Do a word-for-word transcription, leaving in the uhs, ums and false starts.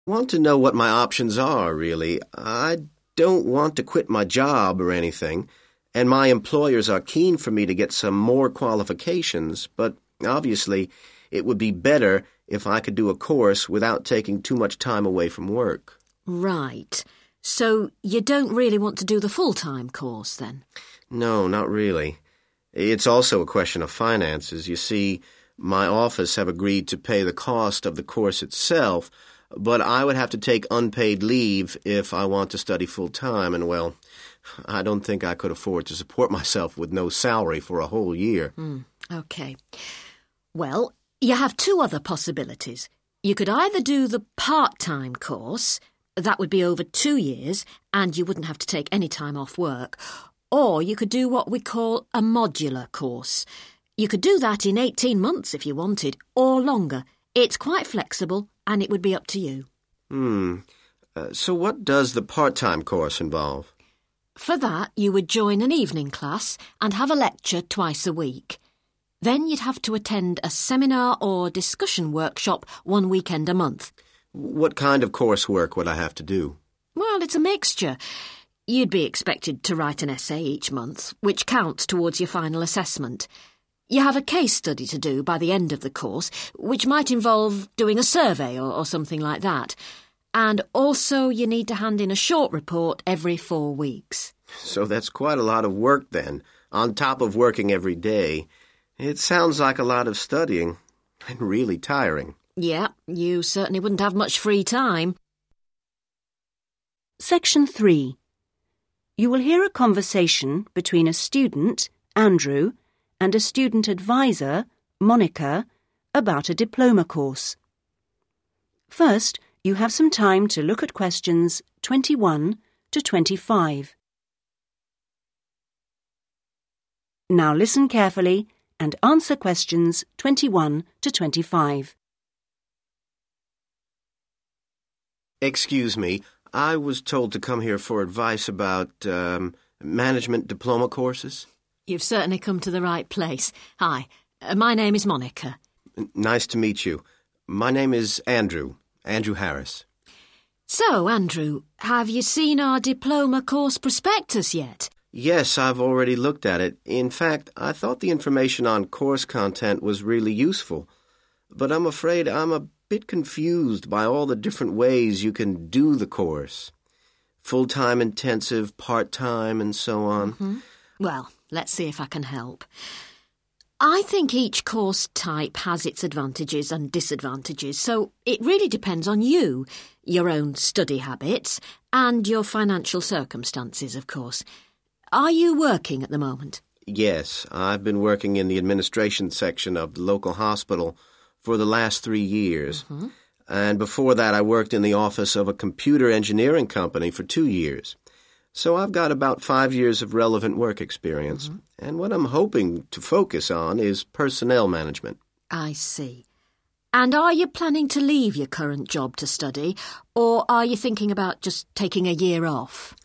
want to know what my options are, really. I don't want to quit my job or anything, and my employers are keen for me to get some more qualifications, but obviously it would be better if I could do a course without taking too much time away from work. Right. So you don't really want to do the full-time course, then? No, not really. It's also a question of finances. You see, my office have agreed to pay the cost of the course itself, but I would have to take unpaid leave if I want to study full-time, and, well, I don't think I could afford to support myself with no salary for a whole year. Mm, OK. Well, you have two other possibilities. You could either do the part-time course. That would be over two years, and you wouldn't have to take any time off work. Or you could do what we call a modular course. You could do that in eighteen months if you wanted, or longer. It's quite flexible, and it would be up to you. Hmm. Uh, so what does the part-time course involve? For that, you would join an evening class and have a lecture twice a week. Then you'd have to attend a seminar or discussion workshop one weekend a month. What kind of coursework would I have to do? Well, it's a mixture. You'd be expected to write an essay each month, which counts towards your final assessment. You have a case study to do by the end of the course, which might involve doing a survey or, or something like that. And also you need to hand in a short report every four weeks. So that's quite a lot of work then, on top of working every day. It sounds like a lot of studying, and really tiring. Yeah, you certainly wouldn't have much free time. Section three. You will hear a conversation between a student, Andrew, and a student advisor, Monica, about a diploma course. First, you have some time to look at questions twenty-one to twenty-five. Now listen carefully and answer questions twenty-one to twenty-five. Excuse me, I was told to come here for advice about um, management diploma courses. You've certainly come to the right place. Hi, uh, my name is Monica. N- nice to meet you. My name is Andrew, Andrew Harris. So, Andrew, have you seen our diploma course prospectus yet? Yes, I've already looked at it. In fact, I thought the information on course content was really useful. But I'm afraid I'm a bit confused by all the different ways you can do the course. Full-time intensive, part-time, and so on. Mm-hmm. Well, let's see if I can help. I think each course type has its advantages and disadvantages, so it really depends on you, your own study habits, and your financial circumstances, of course. Are you working at the moment? Yes, I've been working in the administration section of the local hospital for the last three years. Mm-hmm. And before that, I worked in the office of a computer engineering company for two years. So I've got about five years of relevant work experience. Mm-hmm. And what I'm hoping to focus on is personnel management. I see. And are you planning to leave your current job to study, or are you thinking about just taking a year off?